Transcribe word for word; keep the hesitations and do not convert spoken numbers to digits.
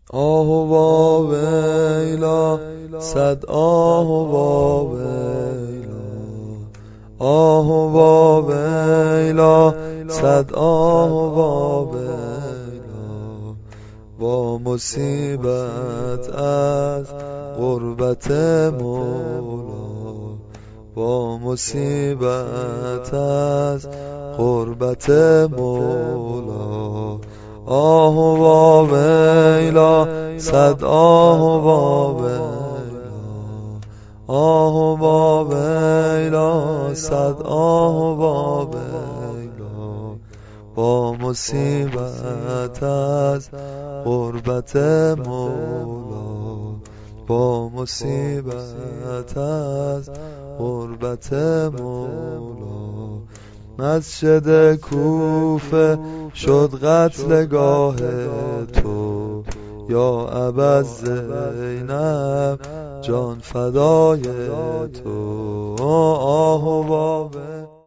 آه و ویلا صد آه و ویلا، آه و ویلا صد آه و ویلا. با مصیبت از غربت مولا، با مصیبت از غربت مولا. آه و ویلا صد آه و ویلا، آه و ویلا صد آه و ویلا. با مصیبت از غربت مولا، با مصیبت از غربت مولا. مسجد کوفه شد قتلگاه تو یا ابا زینب، جان فدای تو.